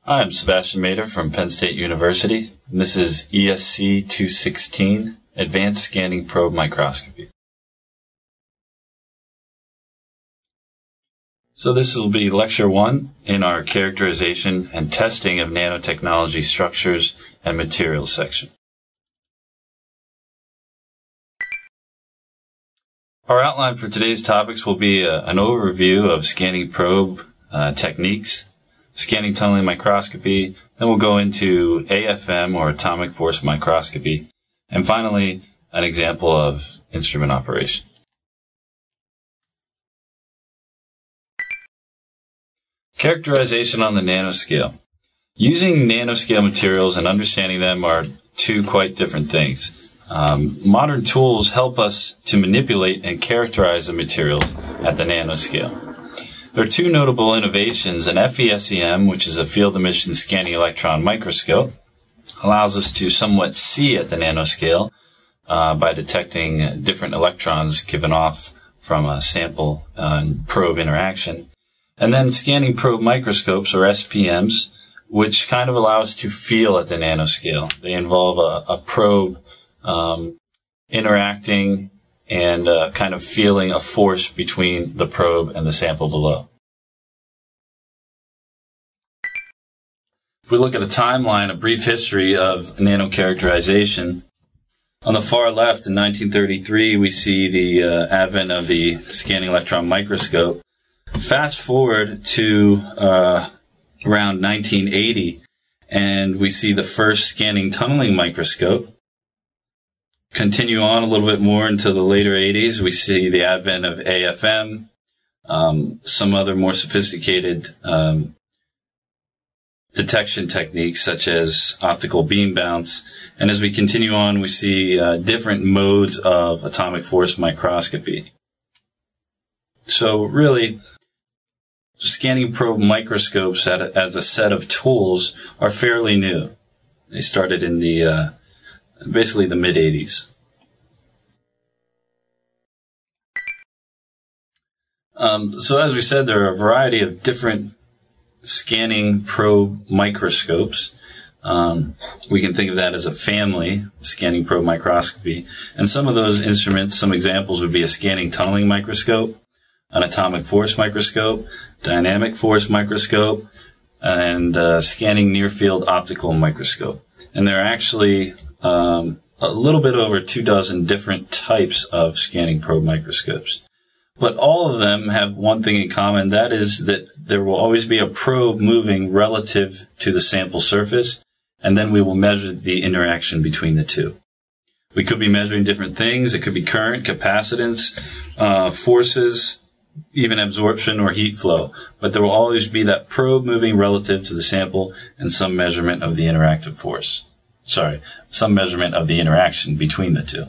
Hi, I'm Sebastian Mader from Penn State University, and this is ESC 216, Advanced Scanning Probe Microscopy. So this will be Lecture 1 in our Characterization and Testing of Nanotechnology Structures and Materials section. Our outline for today's topics will be an overview of scanning probe techniques, scanning tunneling microscopy, then we'll go into AFM or atomic force microscopy, and finally an example of instrument operation. Characterization on the nanoscale. Using nanoscale materials and understanding them are two quite different things. Modern tools help us to manipulate and characterize the materials at the nanoscale. There are two notable innovations. An FESEM, which is a field emission scanning electron microscope, allows us to somewhat see at the nanoscale by detecting different electrons given off from a sample and probe interaction. And then scanning probe microscopes, or SPMs, which kind of allow us to feel at the nanoscale. They involve a probe interacting and kind of feeling a force between the probe and the sample below. If we look at a timeline, a brief history of nanocharacterization, on the far left in 1933 we see the advent of the scanning electron microscope. Fast forward to around 1980 and we see the first scanning tunneling microscope. Continue on a little bit more into the later 80s, we see the advent of AFM, some other more sophisticated detection techniques such as optical beam bounce, and as we continue on, we see different modes of atomic force microscopy. So really, scanning probe microscopes as a set of tools are fairly new. They started in the basically the mid-80s. So as we said, there are a variety of different scanning probe microscopes. We can think of that as a family, scanning probe microscopy. And some of those instruments, some examples would be a scanning tunneling microscope, an atomic force microscope, dynamic force microscope, and scanning near-field optical microscope. And there are actually a little bit over 24 different types of scanning probe microscopes. But all of them have one thing in common, that is that there will always be a probe moving relative to the sample surface, and then we will measure the interaction between the two. We could be measuring different things. It could be current, capacitance, forces, even absorption or heat flow. But there will always be that probe moving relative to the sample and some measurement of the interactive force. Some measurement of the interaction between the two.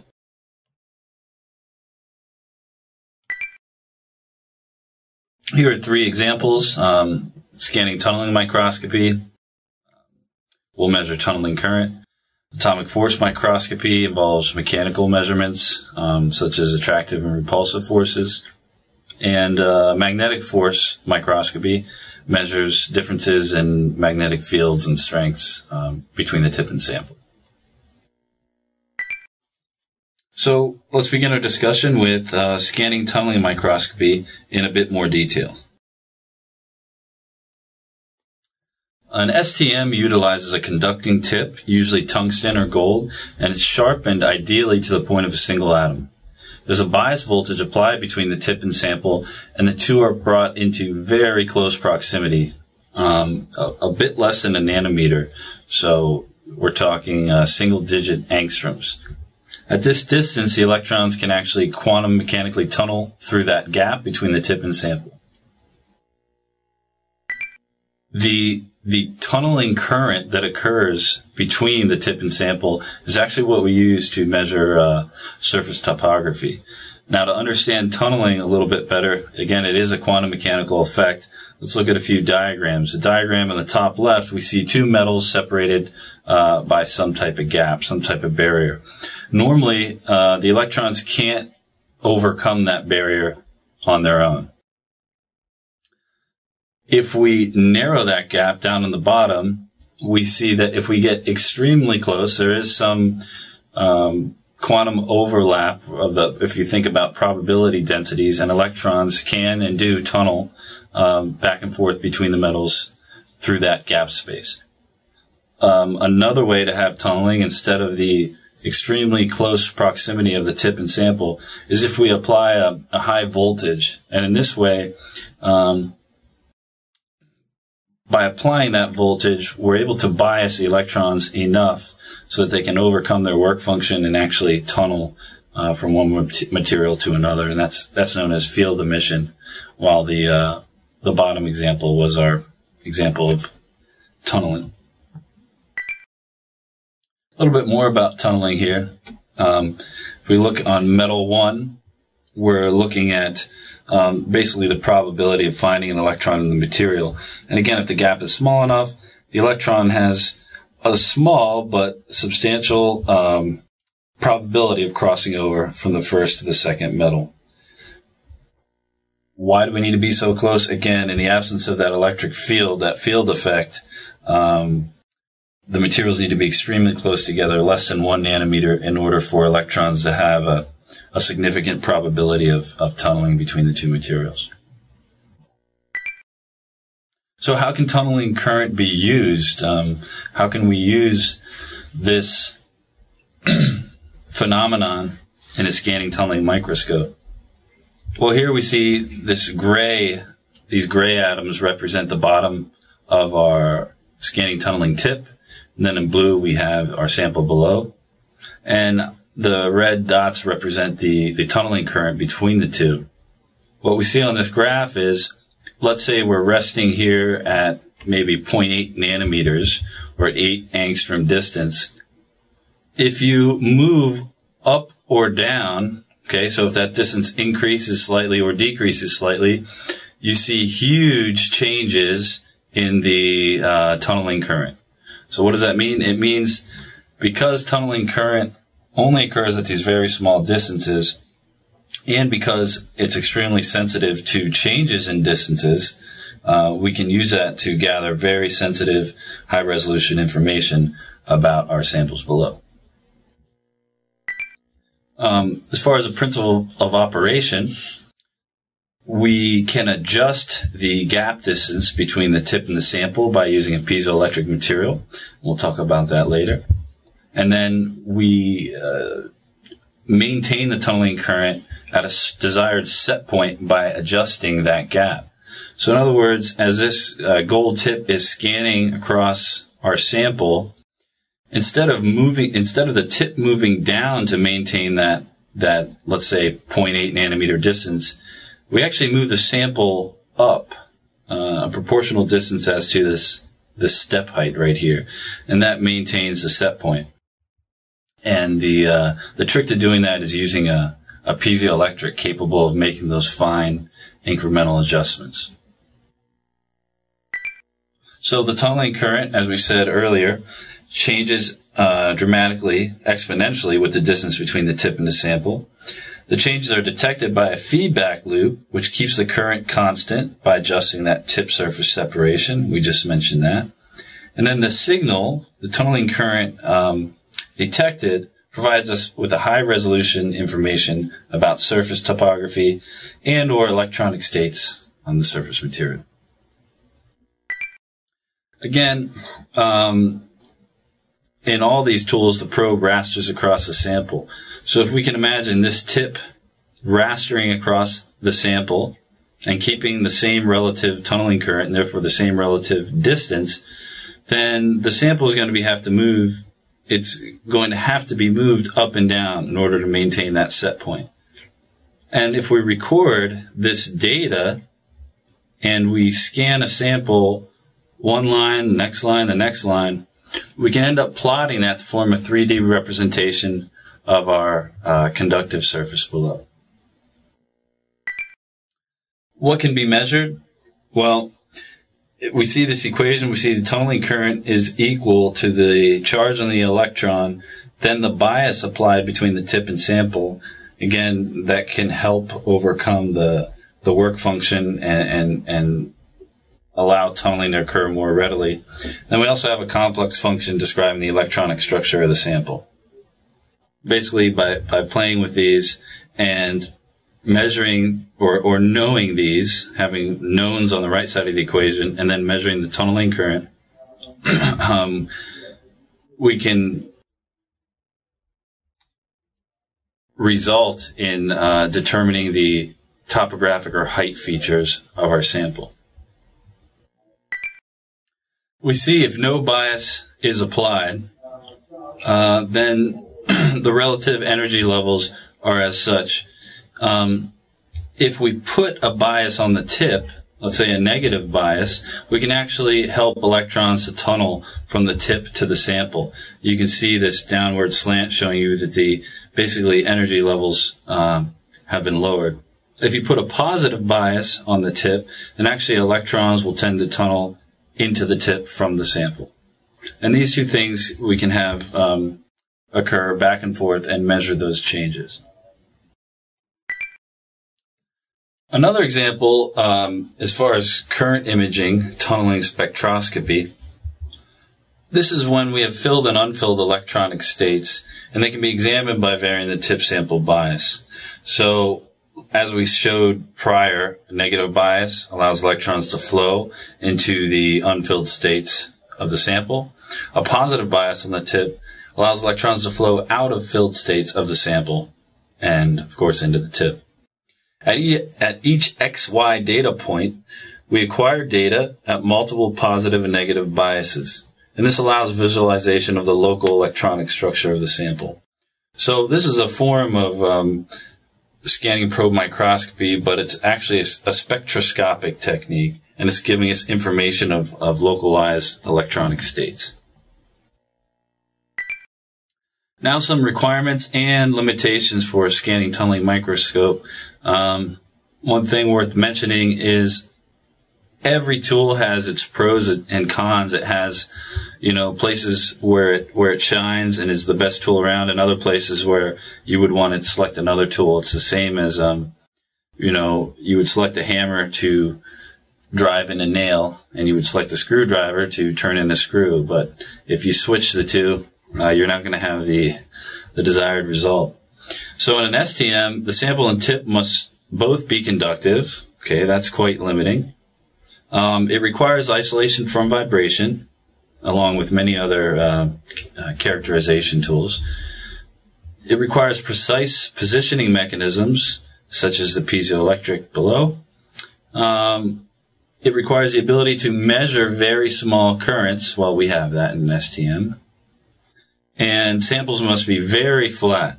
Here are three examples. Scanning tunneling microscopy. We'll measure tunneling current. Atomic force microscopy involves mechanical measurements, such as attractive and repulsive forces. And magnetic force microscopy measures differences in magnetic fields and strengths between the tip and sample. So let's begin our discussion with scanning tunneling microscopy in a bit more detail. An STM utilizes a conducting tip, usually tungsten or gold, and it's sharpened ideally to the point of a single atom. There's a bias voltage applied between the tip and sample, and the two are brought into very close proximity, a bit less than a nanometer. So we're talking single-digit angstroms. At this distance, the electrons can actually quantum mechanically tunnel through that gap between the tip and sample. The tunneling current that occurs between the tip and sample is actually what we use to measure surface topography. Now, to understand tunneling a little bit better, again, it is a quantum mechanical effect. Let's look at a few diagrams. The diagram on the top left, we see two metals separated by some type of gap, some type of barrier. Normally, the electrons can't overcome that barrier on their own. If we narrow that gap down in the bottom, we see that if we get extremely close, there is some quantum overlap if you think about probability densities, and electrons can and do tunnel back and forth between the metals through that gap space. Another way to have tunneling instead of the extremely close proximity of the tip and sample is if we apply a high voltage. And in this way, by applying that voltage, we're able to bias the electrons enough so that they can overcome their work function and actually tunnel from one material to another. And that's known as field emission, while the bottom example was our example of tunneling. A little bit more about tunneling here. If we look on metal 1, we're looking at basically the probability of finding an electron in the material. And again, if the gap is small enough, the electron has a small but substantial probability of crossing over from the first to the second metal. Why do we need to be so close? Again, in the absence of that electric field, that field effect, the materials need to be extremely close together, less than 1 nanometer, in order for electrons to have a significant probability of tunneling between the two materials. So how can tunneling current be used? How can we use this phenomenon in a scanning tunneling microscope? Well, here we see these gray atoms represent the bottom of our scanning tunneling tip. And then in blue, we have our sample below. And the red dots represent the tunneling current between the two. What we see on this graph is, let's say we're resting here at maybe 0.8 nanometers or 8 angstrom distance. If you move up or down, okay, so if that distance increases slightly or decreases slightly, you see huge changes in the tunneling current. So what does that mean? It means because tunneling current only occurs at these very small distances, and because it's extremely sensitive to changes in distances, we can use that to gather very sensitive, high-resolution information about our samples below. As far as a principle of operation, we can adjust the gap distance between the tip and the sample by using a piezoelectric material. We'll talk about that later. And then we maintain the tunneling current at a desired set point by adjusting that gap. So in other words, as this gold tip is scanning across our sample, instead of the tip moving down to maintain that let's say 0.8 nanometer distance, we actually move the sample up a proportional distance as to this step height right here, and that maintains the set point. And the trick to doing that is using a piezoelectric capable of making those fine incremental adjustments. So the tunneling current, as we said earlier, changes dramatically, exponentially, with the distance between the tip and the sample. The changes are detected by a feedback loop, which keeps the current constant by adjusting that tip surface separation. We just mentioned that. And then the signal, the tunneling current detected, provides us with a high resolution information about surface topography and or electronic states on the surface material. Again, in all these tools, the probe rasters across the sample. So if we can imagine this tip rastering across the sample and keeping the same relative tunneling current and therefore the same relative distance, then the sample is going to have to move. It's going to have to be moved up and down in order to maintain that set point. And if we record this data and we scan a sample, one line, the next line, the next line, we can end up plotting that to form a 3D representation of our conductive surface below. What can be measured? Well, we see this equation. We see the tunneling current is equal to the charge on the electron, then the bias applied between the tip and sample. Again, that can help overcome the work function and allow tunneling to occur more readily. Then we also have a complex function describing the electronic structure of the sample. Basically, by playing with these and measuring or knowing these, having knowns on the right side of the equation, and then measuring the tunneling current, we can result in determining the topographic or height features of our sample. We see if no bias is applied, then the relative energy levels are as such. If we put a bias on the tip, let's say a negative bias, we can actually help electrons to tunnel from the tip to the sample. You can see this downward slant showing you that the basically energy levels have been lowered. If you put a positive bias on the tip, then actually electrons will tend to tunnel into the tip from the sample. And these two things we can have occur back and forth and measure those changes. Another example, as far as current imaging, tunneling spectroscopy, this is when we have filled and unfilled electronic states, and they can be examined by varying the tip sample bias. So, as we showed prior, a negative bias allows electrons to flow into the unfilled states of the sample. A positive bias on the tip allows electrons to flow out of filled states of the sample and, of course, into the tip. At each XY data point, we acquire data at multiple positive and negative biases, and this allows visualization of the local electronic structure of the sample. So this is a form of scanning probe microscopy, but it's actually a spectroscopic technique, and it's giving us information of localized electronic states. Now some requirements and limitations for a scanning tunneling microscope. One thing worth mentioning is every tool has its pros and cons. It has, places where it shines and is the best tool around, and other places where you would want to select another tool. It's the same as, you would select a hammer to drive in a nail, and you would select a screwdriver to turn in a screw. But if you switch the two, you're not going to have the desired result. So in an STM, the sample and tip must both be conductive. Okay, that's quite limiting. It requires isolation from vibration, along with many other characterization tools. It requires precise positioning mechanisms, such as the piezoelectric below. It requires the ability to measure very small currents. Well, we have that in an STM. And samples must be very flat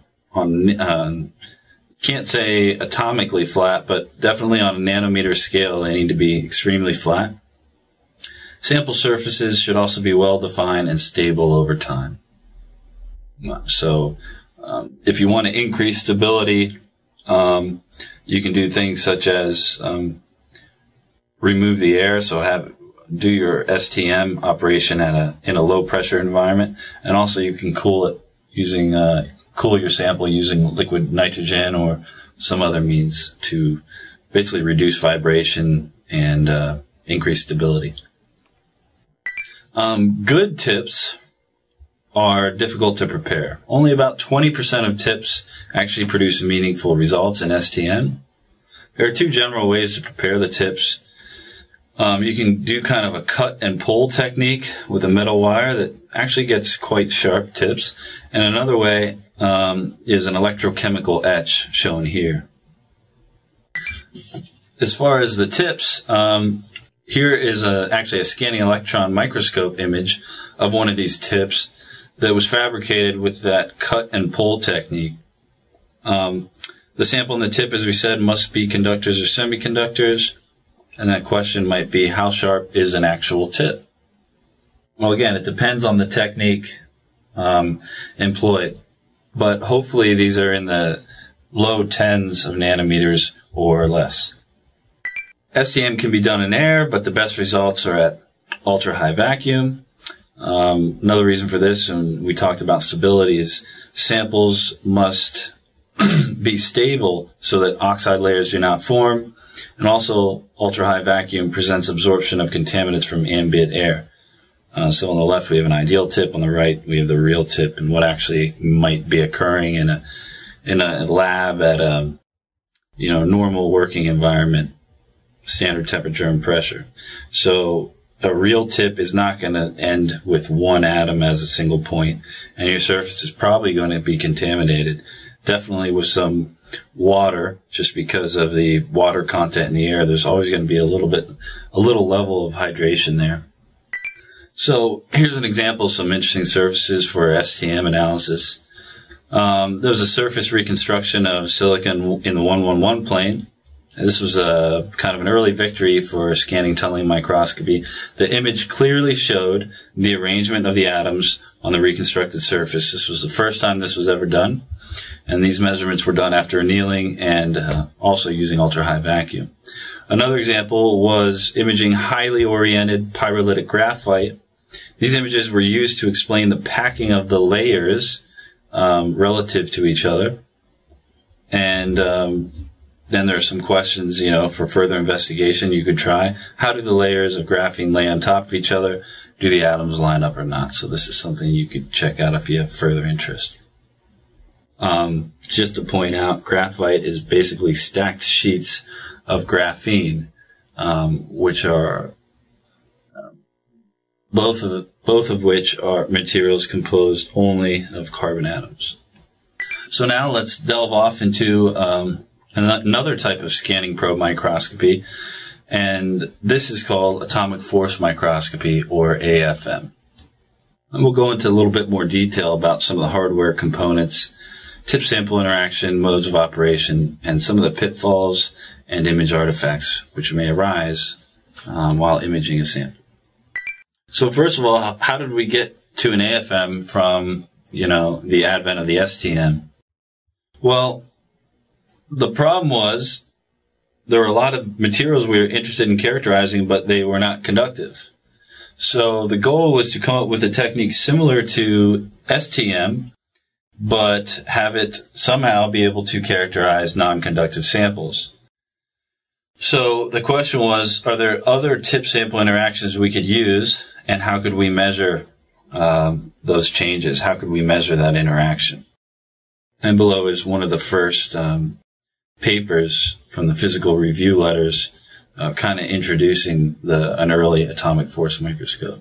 can't say atomically flat, but definitely on a nanometer scale, they need to be extremely flat. Sample surfaces should also be well defined and stable over time. So, if you want to increase stability, you can do things such as remove the air, so do your STM operation in a low pressure environment, and also you can cool it using cool your sample using liquid nitrogen or some other means to basically reduce vibration and increase stability. Good tips are difficult to prepare. Only about 20% of tips actually produce meaningful results in STM. There are two general ways to prepare the tips. You can do kind of a cut and pull technique with a metal wire that actually gets quite sharp tips. And another way is an electrochemical etch shown here. As far as the tips, here is actually a scanning electron microscope image of one of these tips that was fabricated with that cut and pull technique. The sample and the tip, as we said, must be conductors or semiconductors. And that question might be, how sharp is an actual tip? Well, again, it depends on the technique employed. But hopefully these are in the low tens of nanometers or less. STM can be done in air, but the best results are at ultra-high vacuum. Another reason for this, and we talked about stability, is samples must be stable so that oxide layers do not form. And also, ultra-high vacuum presents absorption of contaminants from ambient air. So on the left, we have an ideal tip. On the right, we have the real tip and what actually might be occurring in a lab at a normal working environment, standard temperature and pressure. So a real tip is not going to end with one atom as a single point, and your surface is probably going to be contaminated, definitely with some water, just because of the water content in the air. There's always going to be a little level of hydration there. So here's an example of some interesting surfaces for STM analysis. There's a surface reconstruction of silicon in the 111 plane. This was a kind of an early victory for scanning tunneling microscopy. The image clearly showed the arrangement of the atoms on the reconstructed surface. This was the first time this was ever done, and these measurements were done after annealing and also using ultra-high vacuum. Another example was imaging highly oriented pyrolytic graphite. These images were used to explain the packing of the layers relative to each other. And then there are some questions, for further investigation you could try. How do the layers of graphene lay on top of each other? Do the atoms line up or not? So this is something you could check out if you have further interest. Just to point out, graphite is basically stacked sheets of graphene, which are both of which are materials composed only of carbon atoms. So now let's delve off into another type of scanning probe microscopy, and this is called atomic force microscopy, or AFM. And we'll go into a little bit more detail about some of the hardware components, tip-sample interaction, modes of operation, and some of the pitfalls and image artifacts which may arise while imaging a sample. So first of all, how did we get to an AFM from, the advent of the STM? Well, the problem was there were a lot of materials we were interested in characterizing, but they were not conductive. So the goal was to come up with a technique similar to STM, but have it somehow be able to characterize non-conductive samples. So the question was, are there other tip-sample interactions we could use, and how could we measure those changes? How could we measure that interaction? And below is one of the first papers from the physical review letters kind of introducing an early atomic force microscope.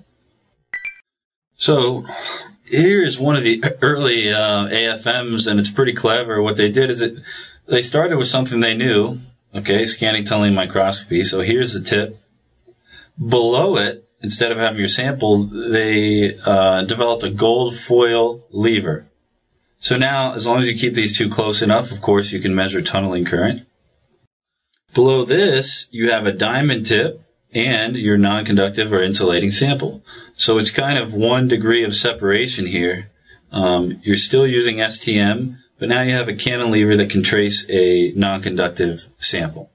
So here is one of the early AFMs, and it's pretty clever. What they did is they started with something they knew, scanning tunneling microscopy. So here's the tip. Below it, instead of having your sample, they developed a gold foil lever. So now, as long as you keep these two close enough, of course, you can measure tunneling current. Below this, you have a diamond tip and your non-conductive or insulating sample. So it's kind of 1 degree of separation here. You're still using STM, but now you have a cantilever that can trace a non-conductive sample.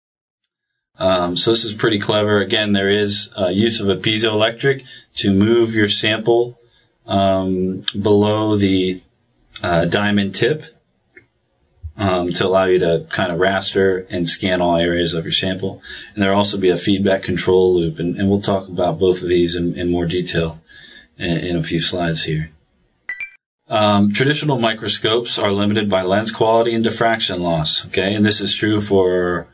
So this is pretty clever. Again, there is use of a piezoelectric to move your sample below the diamond tip to allow you to kind of raster and scan all areas of your sample. And there will also be a feedback control loop, and we'll talk about both of these in more detail in a few slides here. Traditional microscopes are limited by lens quality and diffraction loss, and this is true for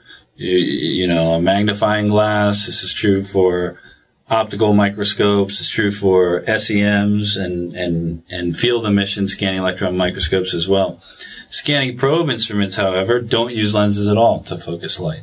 a magnifying glass. This is true for optical microscopes. It's true for SEMs and field emission scanning electron microscopes as well. Scanning probe instruments, however, don't use lenses at all to focus light.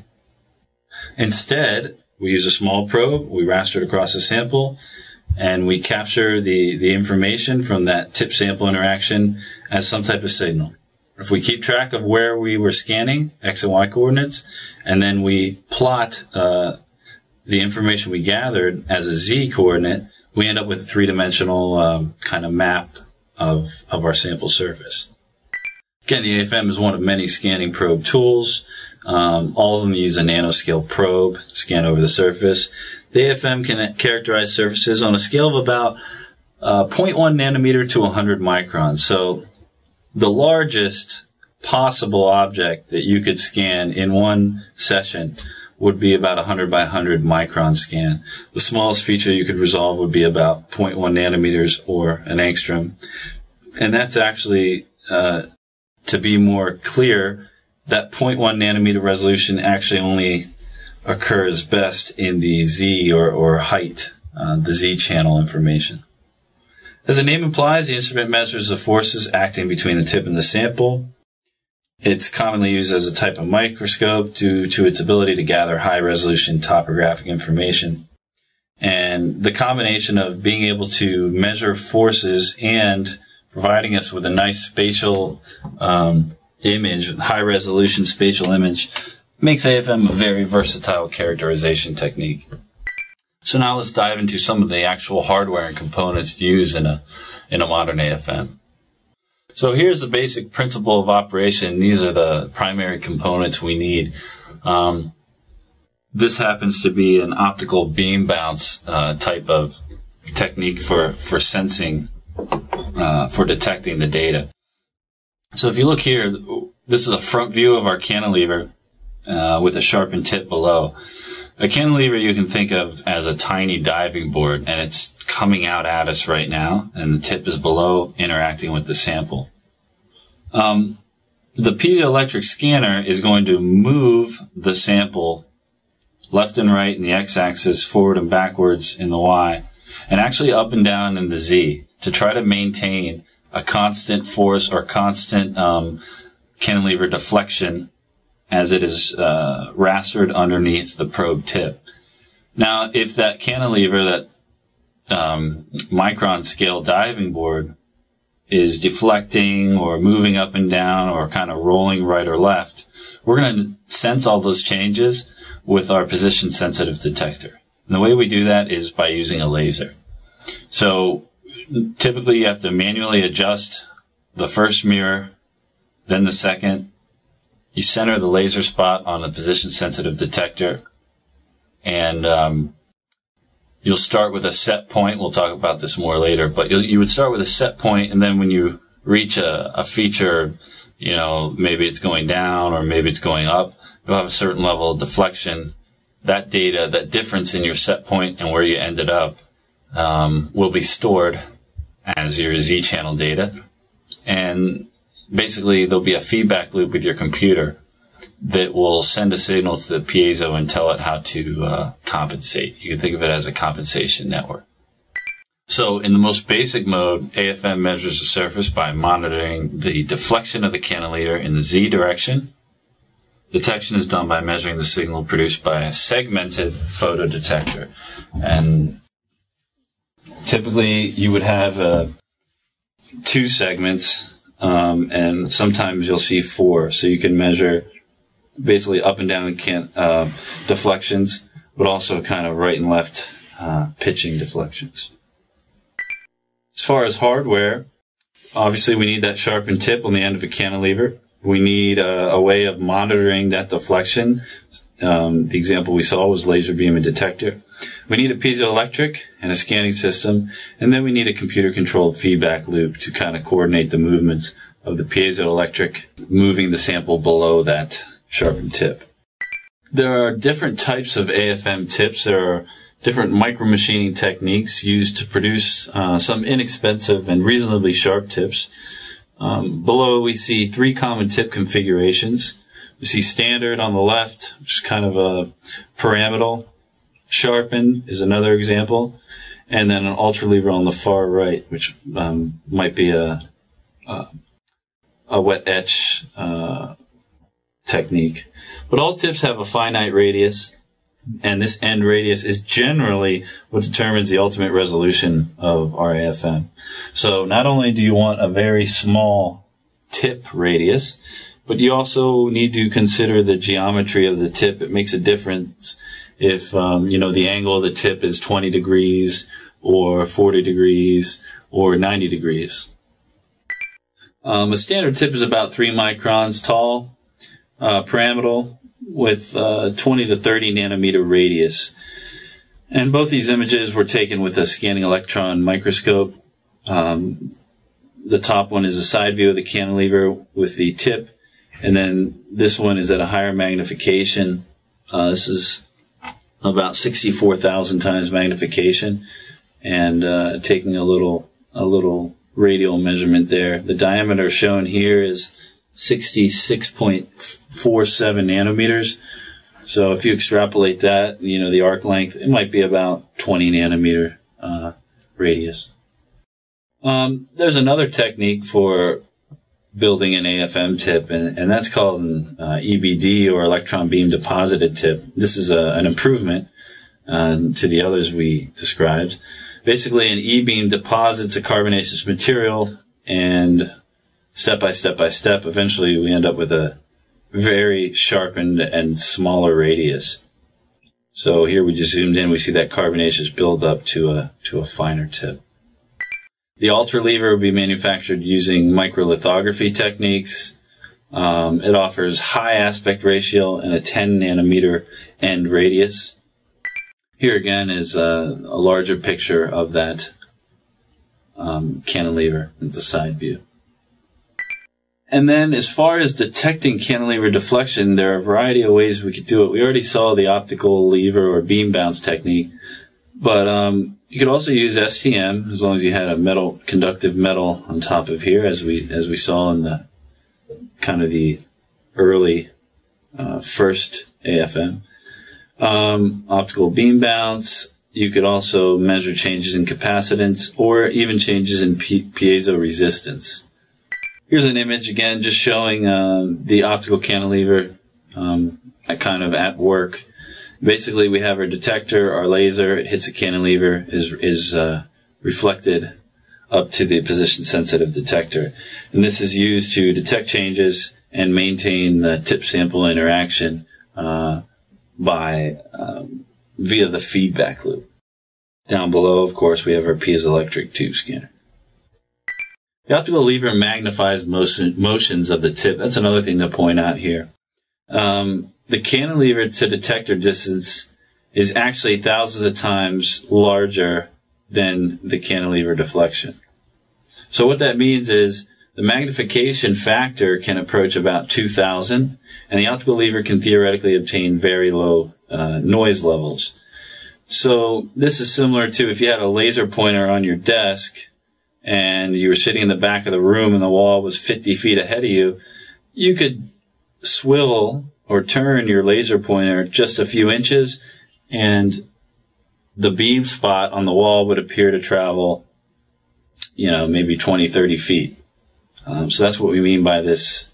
Instead, we use a small probe, we raster it across a sample, and we capture the information from that tip-sample interaction as some type of signal. If we keep track of where we were scanning, X and Y coordinates, and then we plot the information we gathered as a Z coordinate, we end up with a three-dimensional kind of map of our sample surface. Again, the AFM is one of many scanning probe tools. All of them use a nanoscale probe to scan over the surface. The AFM can characterize surfaces on a scale of about 0.1 nanometer to 100 microns. So the largest possible object that you could scan in one session would be about 100 by 100 micron scan. The smallest feature you could resolve would be about 0.1 nanometers or an angstrom. And that's actually, to be more clear, that 0.1 nanometer resolution actually only occurs best in the Z or height, the Z channel information. As the name implies, the instrument measures the forces acting between the tip and the sample. It's commonly used as a type of microscope due to its ability to gather high-resolution topographic information. And the combination of being able to measure forces and providing us with a nice spatial image, high-resolution spatial image, makes AFM a very versatile characterization technique. So now let's dive into some of the actual hardware and components used in a modern AFM. So here's the basic principle of operation. These are the primary components we need. This happens to be an optical beam bounce type of technique for sensing, for detecting the data. So if you look here, this is a front view of our cantilever with a sharpened tip below. A cantilever you can think of as a tiny diving board, and it's coming out at us right now, and the tip is below interacting with the sample. The piezoelectric scanner is going to move the sample left and right in the x-axis, forward and backwards in the y, and actually up and down in the z to try to maintain a constant force or constant cantilever deflection as it is rastered underneath the probe tip. Now, if that cantilever, that micron scale diving board, is deflecting or moving up and down or kind of rolling right or left, we're going to sense all those changes with our position sensitive detector. And the way we do that is by using a laser. So typically you have to manually adjust the first mirror, then the second. You center the laser spot on the position sensitive detector, and you'll start with a set point. We'll talk about this more later, but you would start with a set point, and then when you reach a feature, maybe it's going down or maybe it's going up, you'll have a certain level of deflection. That data, that difference in your set point and where you ended up, will be stored as your Z channel data. And basically, there'll be a feedback loop with your computer that will send a signal to the piezo and tell it how to compensate. You can think of it as a compensation network. So in the most basic mode, AFM measures the surface by monitoring the deflection of the cantilever in the Z direction. Detection is done by measuring the signal produced by a segmented photodetector. And typically, you would have 2 segments, and sometimes you'll see 4. So you can measure basically up and down deflections, but also kind of right and left pitching deflections. As far as hardware, obviously we need that sharpened tip on the end of a cantilever. We need a way of monitoring that deflection. The example we saw was laser beam and detector. We need a piezoelectric and a scanning system, and then we need a computer-controlled feedback loop to kind of coordinate the movements of the piezoelectric moving the sample below that sharpened tip. There are different types of AFM tips. There are different micromachining techniques used to produce some inexpensive and reasonably sharp tips. Below we see 3 common tip configurations. We see standard on the left, which is kind of a pyramidal. Sharpen is another example. And then an ultra lever on the far right, which might be a wet etch technique. But all tips have a finite radius, and this end radius is generally what determines the ultimate resolution of our AFM. So not only do you want a very small tip radius, but you also need to consider the geometry of the tip. It makes a difference if, the angle of the tip is 20 degrees or 40 degrees or 90 degrees. A standard tip is about 3 microns tall, pyramidal, with 20 to 30 nanometer radius. And both these images were taken with a scanning electron microscope. The top one is a side view of the cantilever with the tip And then this one is at a higher magnification. This is about 64,000 times magnification, and taking a little radial measurement there. The diameter shown here is 66.47 nanometers. So if you extrapolate that, the arc length, it might be about 20 nanometer radius. There's another technique for building an AFM tip, and that's called an EBD, or electron beam deposited tip. This is an improvement to the others we described. Basically, an E-beam deposits a carbonaceous material, and step by step, eventually we end up with a very sharpened and smaller radius. So here we just zoomed in, we see that carbonaceous build up to a finer tip. The Alter lever will be manufactured using microlithography techniques. It offers high aspect ratio and a 10 nanometer end radius. Here again is a larger picture of that cantilever at the side view. And then as far as detecting cantilever deflection, there are a variety of ways we could do it. We already saw the optical lever or beam bounce technique, but you could also use STM as long as you had a conductive metal on top of here, as we saw in the kind of the early first AFM. Optical beam bounce. You could also measure changes in capacitance or even changes in piezo resistance. Here's an image again, just showing the optical cantilever kind of at work. Basically, we have our detector, our laser. It hits a cantilever, is reflected up to the position-sensitive detector, and this is used to detect changes and maintain the tip-sample interaction via the feedback loop. Down below, of course, we have our piezoelectric tube scanner. The optical lever magnifies motions of the tip. That's another thing to point out here. The cantilever to detector distance is actually thousands of times larger than the cantilever deflection. So what that means is the magnification factor can approach about 2,000, and the optical lever can theoretically obtain very low noise levels. So this is similar to if you had a laser pointer on your desk and you were sitting in the back of the room and the wall was 50 feet ahead of you, you could swivel or turn your laser pointer just a few inches, and the beam spot on the wall would appear to travel, maybe 20, 30 feet. So that's what we mean by this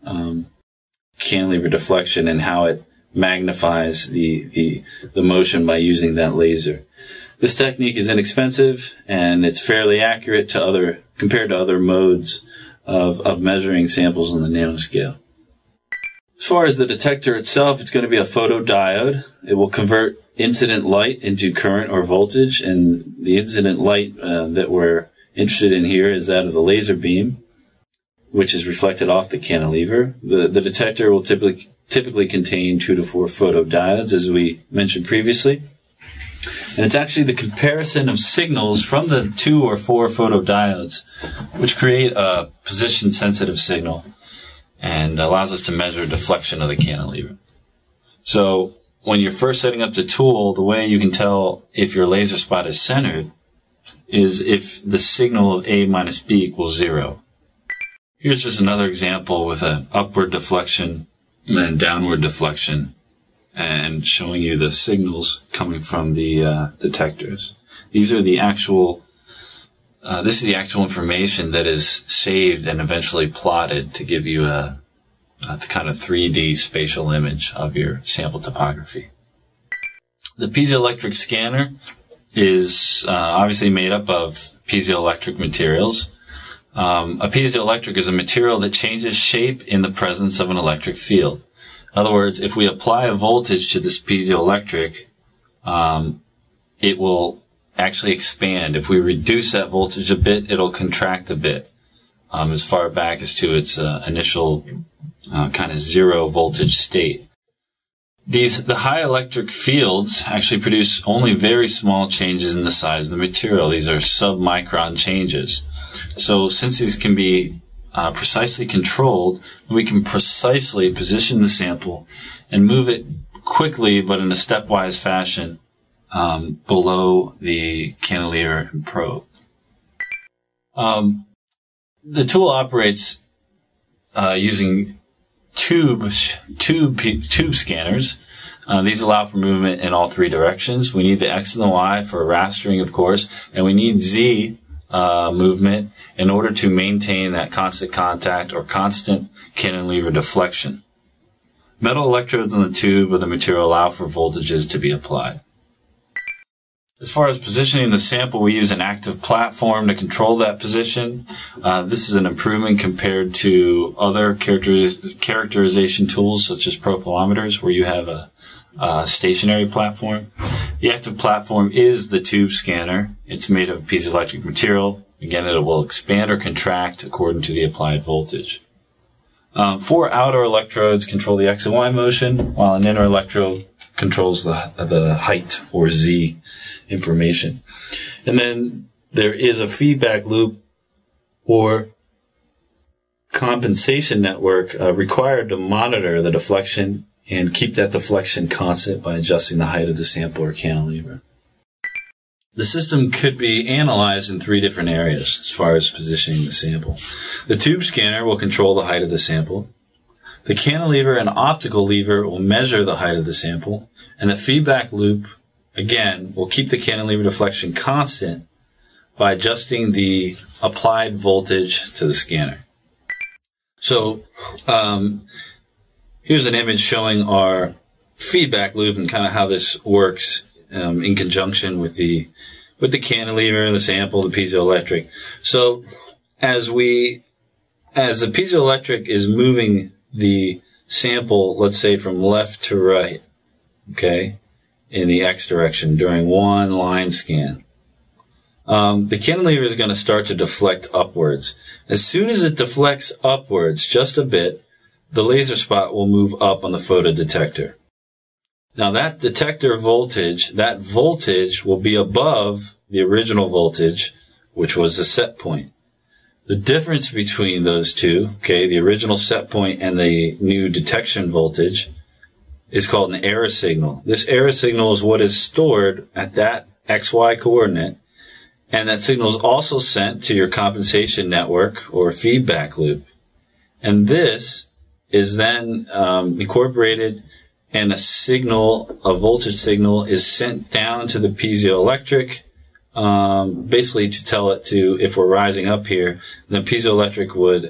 cantilever deflection and how it magnifies the motion by using that laser. This technique is inexpensive, and it's fairly accurate compared to other modes of measuring samples on the nanoscale. As far as the detector itself, it's going to be a photodiode. It will convert incident light into current or voltage, and the incident light that we're interested in here is that of the laser beam, which is reflected off the cantilever. The detector will typically contain 2 to 4 photodiodes, as we mentioned previously. And it's actually the comparison of signals from the 2 or 4 photodiodes which create a position-sensitive signal and allows us to measure deflection of the cantilever. So when you're first setting up the tool, the way you can tell if your laser spot is centered is if the signal of A minus B equals 0. Here's just another example with an upward deflection and downward deflection, and showing you the signals coming from the detectors. These are the actual, this is the actual information that is saved and eventually plotted to give you the kind of 3D spatial image of your sample topography. The piezoelectric scanner is obviously made up of piezoelectric materials. A piezoelectric is a material that changes shape in the presence of an electric field. In other words, if we apply a voltage to this piezoelectric, it will actually expand. If we reduce that voltage a bit, it'll contract a bit, as far back as to its initial kind of 0 voltage state. The high electric fields actually produce only very small changes in the size of the material. These are submicron changes. So since these can be precisely controlled, we can precisely position the sample and move it quickly, but in a stepwise fashion, below the cantilever and probe. The tool operates using tube scanners. These allow for movement in all three directions. We need the X and the Y for rastering, of course, and we need Z movement in order to maintain that constant contact or constant cantilever deflection. Metal electrodes on the tube of the material allow for voltages to be applied. As far as positioning the sample, we use an active platform to control that position. This is an improvement compared to other characterization tools such as profilometers, where you have a stationary platform. The active platform is the tube scanner. It's made of piezoelectric material. Again, it will expand or contract according to the applied voltage. 4 outer electrodes control the X and Y motion, while an inner electrode controls the height or Z information. And then there is a feedback loop or compensation network required to monitor the deflection and keep that deflection constant by adjusting the height of the sample or cantilever. The system could be analyzed in 3 different areas as far as positioning the sample. The tube scanner will control the height of the sample. The cantilever and optical lever will measure the height of the sample. And the feedback loop, again, will keep the cantilever deflection constant by adjusting the applied voltage to the scanner. So, here's an image showing our feedback loop and kind of how this works in conjunction with the cantilever, the sample, the piezoelectric. So as the piezoelectric is moving the sample, let's say from left to right, okay, in the X direction during one line scan, the cantilever is going to start to deflect upwards. As soon as it deflects upwards just a bit, the laser spot will move up on the photodetector. Now that detector voltage, that voltage will be above the original voltage, which was the set point. The difference between those two, okay, the original set point and the new detection voltage, is called an error signal. This error signal is what is stored at that XY coordinate, and that signal is also sent to your compensation network or feedback loop. And this is then incorporated, and a voltage signal is sent down to the piezoelectric, basically to tell it to, if we're rising up here, the piezoelectric would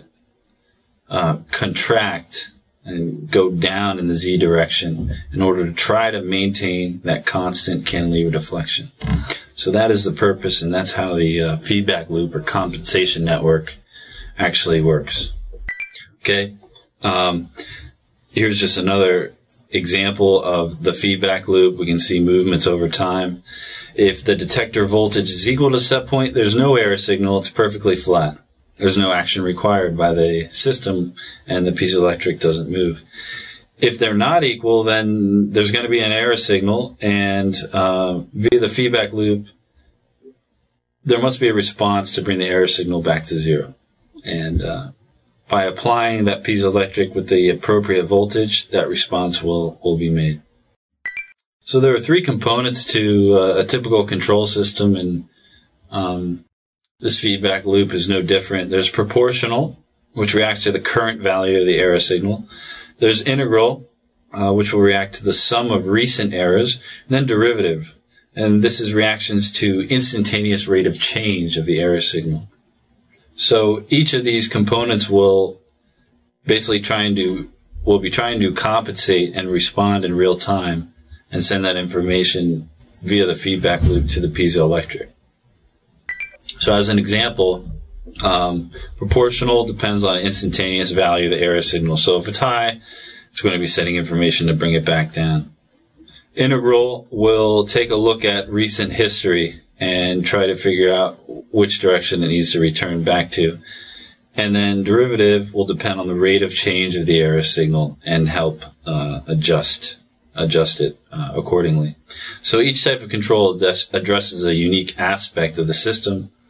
contract and go down in the Z direction in order to try to maintain that constant cantilever deflection. So that is the purpose, and that's how the feedback loop or compensation network actually works. Okay, here's just another example of the feedback loop. We can see movements over time. If the detector voltage is equal to set point, there's no error signal. It's perfectly flat. There's no action required by the system, and the piezoelectric doesn't move. If they're not equal, then there's going to be an error signal, and via the feedback loop, there must be a response to bring the error signal back to 0. And by applying that piezoelectric with the appropriate voltage, that response will be made. So there are 3 components to a typical control system, and this feedback loop is no different. There's proportional, which reacts to the current value of the error signal. There's integral, which will react to the sum of recent errors. And then derivative, and this is reactions to instantaneous rate of change of the error signal. So each of these components will basically be trying to compensate and respond in real time and send that information via the feedback loop to the piezoelectric. So as an example, proportional depends on instantaneous value of the error signal. So if it's high, it's going to be sending information to bring it back down. Integral will take a look at recent history and try to figure out which direction it needs to return back to. And then derivative will depend on the rate of change of the error signal and help adjust it accordingly. So each type of control addresses a unique aspect of the system,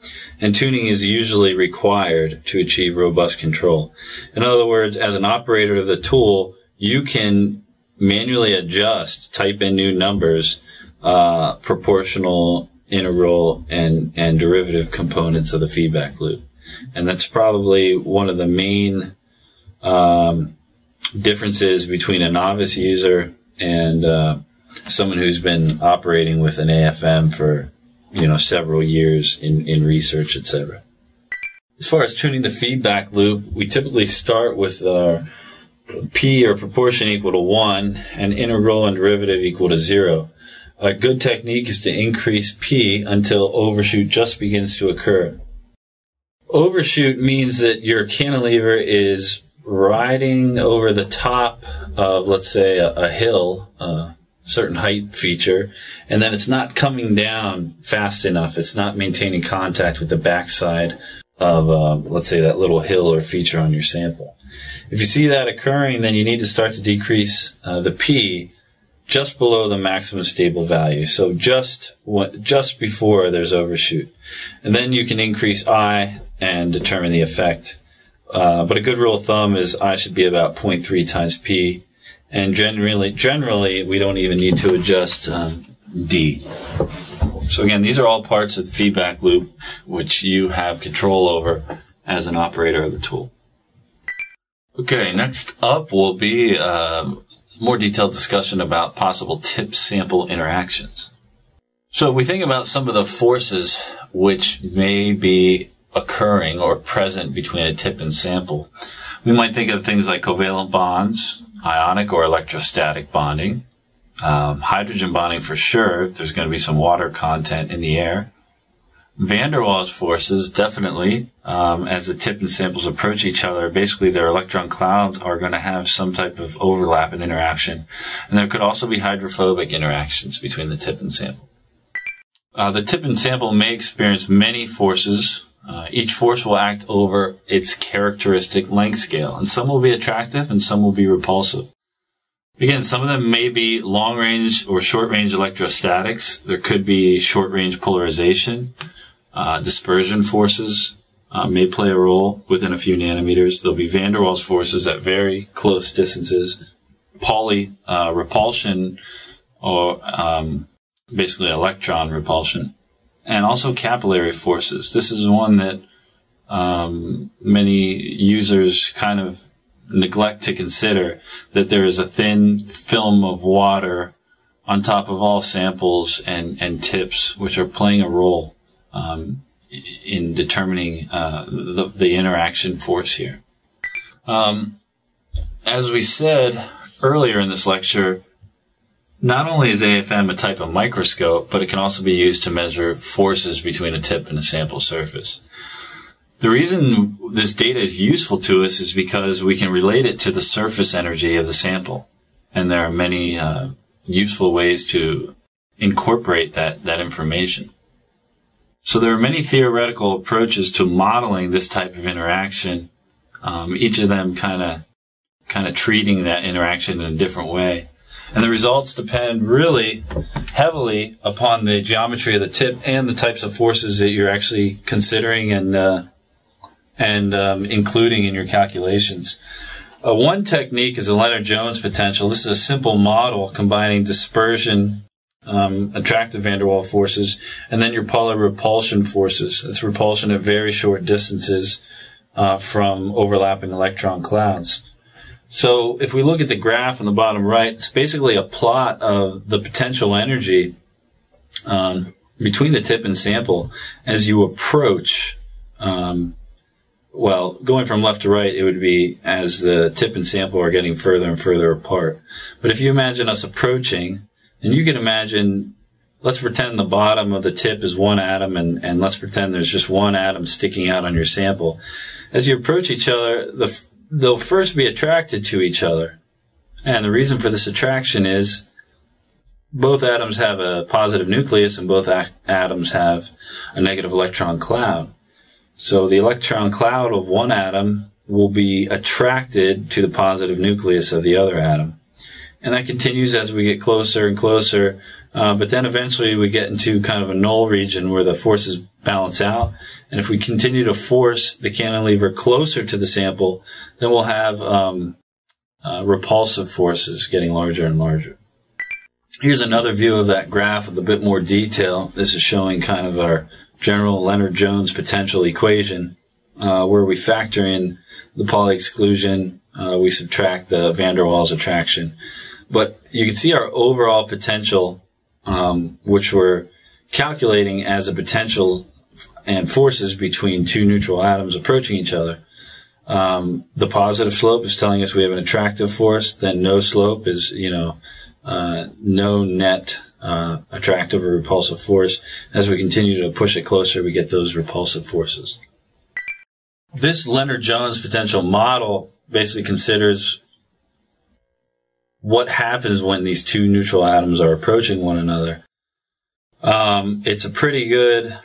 and tuning is usually required to achieve robust control. In other words, as an operator of the tool, you can manually adjust, type in new numbers, proportional, integral, and derivative components of the feedback loop. And that's probably one of the main differences between a novice user and someone who's been operating with an AFM for several years in research, etc. As far as tuning the feedback loop, we typically start with our P or proportion equal to 1 and integral and derivative equal to 0. A good technique is to increase P until overshoot just begins to occur. Overshoot means that your cantilever is riding over the top of, let's say, a hill, certain height feature, and then it's not coming down fast enough. It's not maintaining contact with the backside of, let's say, that little hill or feature on your sample. If you see that occurring, then you need to start to decrease the P just below the maximum stable value, so just before there's overshoot. And then you can increase I and determine the effect. But a good rule of thumb is I should be about 0.3 times P. And generally, we don't even need to adjust D. So again, these are all parts of the feedback loop which you have control over as an operator of the tool. Okay, next up will be more detailed discussion about possible tip-sample interactions. So if we think about some of the forces which may be occurring or present between a tip and sample, we might think of things like covalent bonds, ionic or electrostatic bonding, hydrogen bonding for sure, if there's going to be some water content in the air. Van der Waals forces, definitely, as the tip and samples approach each other, basically their electron clouds are going to have some type of overlap and interaction. And there could also be hydrophobic interactions between the tip and sample. The tip and sample may experience many forces. Each force will act over its characteristic length scale, and some will be attractive and some will be repulsive. Again, some of them may be long-range or short-range electrostatics. There could be short-range polarization. Dispersion forces may play a role within a few nanometers. There'll be Van der Waals forces at very close distances. Pauli repulsion, or basically electron repulsion. And also capillary forces. This is one that many users kind of neglect to consider, that there is a thin film of water on top of all samples and tips, which are playing a role in determining the interaction force here. As we said earlier in this lecture, not only is AFM a type of microscope, but it can also be used to measure forces between a tip and a sample surface. The reason this data is useful to us is because we can relate it to the surface energy of the sample. And there are many useful ways to incorporate that information. So there are many theoretical approaches to modeling this type of interaction, each of them kind of treating that interaction in a different way. And the results depend really heavily upon the geometry of the tip and the types of forces that you're actually considering and including in your calculations. One technique is the Lennard-Jones potential. This is a simple model combining dispersion, attractive van der Waals forces, and then your polar repulsion forces. It's repulsion at very short distances from overlapping electron clouds. So if we look at the graph on the bottom right, it's basically a plot of the potential energy between the tip and sample as you approach. Going from left to right, it would be as the tip and sample are getting further and further apart. But if you imagine us approaching, and you can imagine, let's pretend the bottom of the tip is one atom, and let's pretend there's just one atom sticking out on your sample. As you approach each other, they'll first be attracted to each other. And the reason for this attraction is both atoms have a positive nucleus and both atoms have a negative electron cloud. So the electron cloud of one atom will be attracted to the positive nucleus of the other atom. And that continues as we get closer and closer But then eventually we get into kind of a null region where the forces balance out. And if we continue to force the cantilever closer to the sample, then we'll have repulsive forces getting larger and larger. Here's another view of that graph with a bit more detail. This is showing kind of our general Lennard-Jones potential equation, where we factor in the Pauli exclusion, we subtract the van der Waals attraction. But you can see our overall potential, which we're calculating as a potential and forces between two neutral atoms approaching each other. The positive slope is telling us we have an attractive force, then no slope is, no net attractive or repulsive force. As we continue to push it closer, we get those repulsive forces. This Lennard-Jones potential model basically considers what happens when these two neutral atoms are approaching one another. It's a pretty good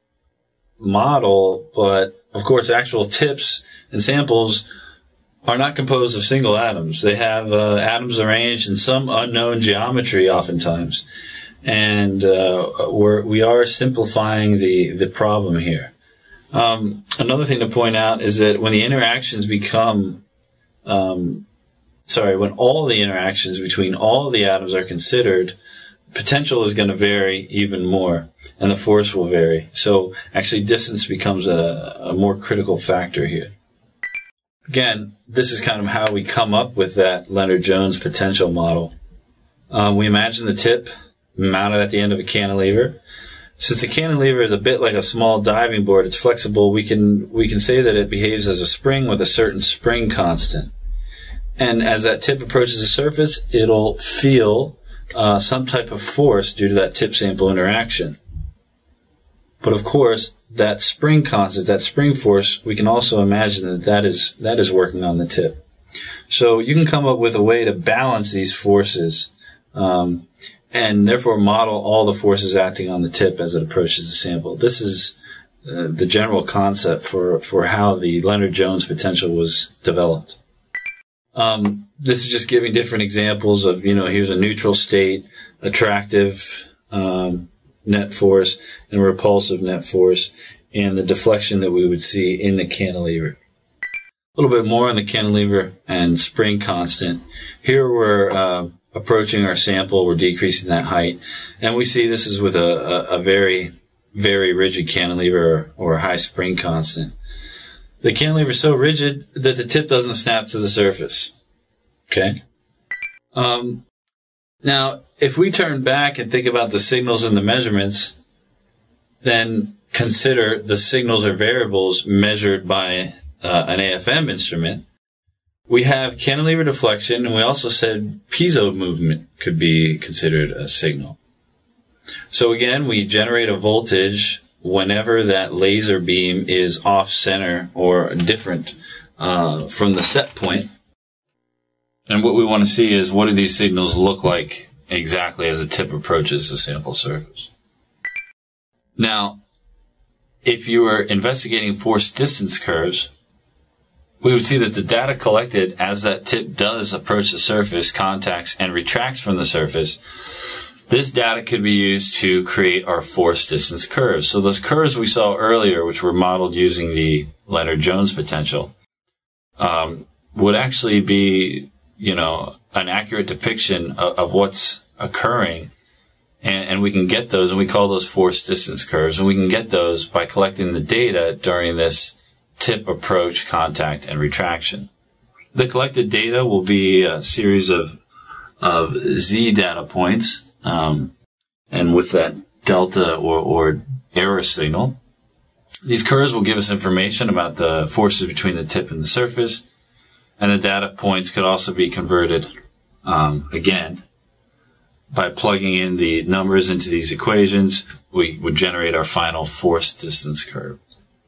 model, but of course actual tips and samples are not composed of single atoms. They have atoms arranged in some unknown geometry oftentimes. And we are simplifying the problem here. Another thing to point out is that when the interactions become, when all the interactions between all the atoms are considered, potential is going to vary even more, and the force will vary. So actually distance becomes a more critical factor here. Again, this is kind of how we come up with that Lennard-Jones potential model. We imagine the tip mounted at the end of a cantilever. Since the cantilever is a bit like a small diving board, it's flexible, we can say that it behaves as a spring with a certain spring constant. And as that tip approaches the surface, it'll feel some type of force due to that tip-sample interaction. But of course, that spring constant, that spring force, we can also imagine that is working on the tip. So you can come up with a way to balance these forces, and therefore model all the forces acting on the tip as it approaches the sample. This is the general concept for how the Lennard-Jones potential was developed. This is just giving different examples of, here's a neutral state, attractive net force, and repulsive net force, and the deflection that we would see in the cantilever. A little bit more on the cantilever and spring constant. Here we're approaching our sample, we're decreasing that height, and we see this is with a very, very rigid cantilever or a high spring constant. The cantilever is so rigid that the tip doesn't snap to the surface. Okay? Now, if we turn back and think about the signals and the measurements, then consider the signals or variables measured by an AFM instrument. We have cantilever deflection, and we also said piezo movement could be considered a signal. So again, we generate a voltage whenever that laser beam is off-center or different from the set point. And what we want to see is, what do these signals look like exactly as the tip approaches the sample surface? Now, if you were investigating force distance curves, we would see that the data collected as that tip does approach the surface, contacts, and retracts from the surface, this data could be used to create our force distance curves. So those curves we saw earlier, which were modeled using the Lennard-Jones potential, would actually be, an accurate depiction of what's occurring. And we can get those, and we call those force distance curves. And we can get those by collecting the data during this tip approach, contact, and retraction. The collected data will be a series of Z data points, and with that delta or error signal. These curves will give us information about the forces between the tip and the surface, and the data points could also be converted, again, by plugging in the numbers into these equations. We would generate our final force distance curve.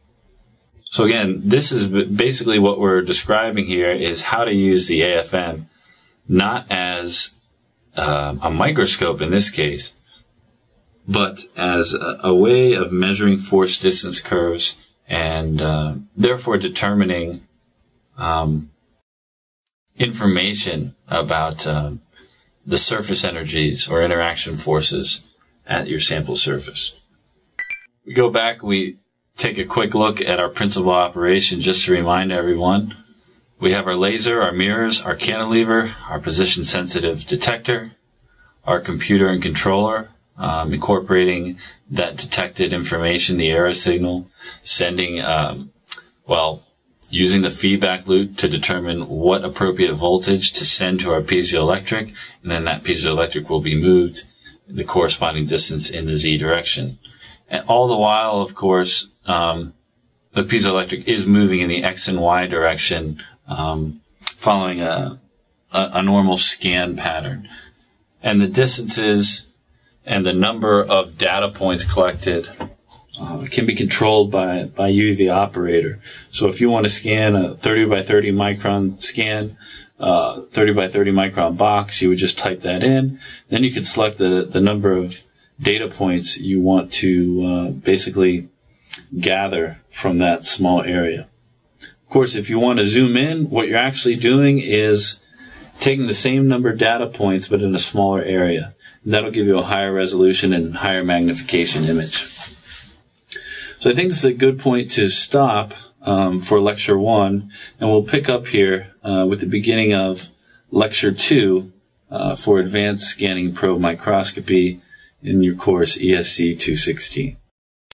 So again, this is basically what we're describing here, is how to use the AFM, not as a microscope in this case, but as a way of measuring force distance curves and therefore determining information about the surface energies or interaction forces at your sample surface. We go back, we take a quick look at our principal operation just to remind everyone. We have our laser, our mirrors, our cantilever, our position-sensitive detector, our computer and controller, incorporating that detected information, the error signal, sending, using the feedback loop to determine what appropriate voltage to send to our piezoelectric, and then that piezoelectric will be moved the corresponding distance in the Z direction. And all the while, of course, the piezoelectric is moving in the X and Y direction, following a normal scan pattern. And the distances and the number of data points collected can be controlled by you, the operator. So if you want to scan a 30 by 30 micron scan, 30 by 30 micron box, you would just type that in. Then you can select the number of data points you want to basically gather from that small area. Of course, if you want to zoom in, what you're actually doing is taking the same number of data points but in a smaller area. That'll give you a higher resolution and higher magnification image. So I think this is a good point to stop for Lecture 1, and we'll pick up here with the beginning of Lecture 2 for Advanced Scanning Probe Microscopy in your course ESC 216.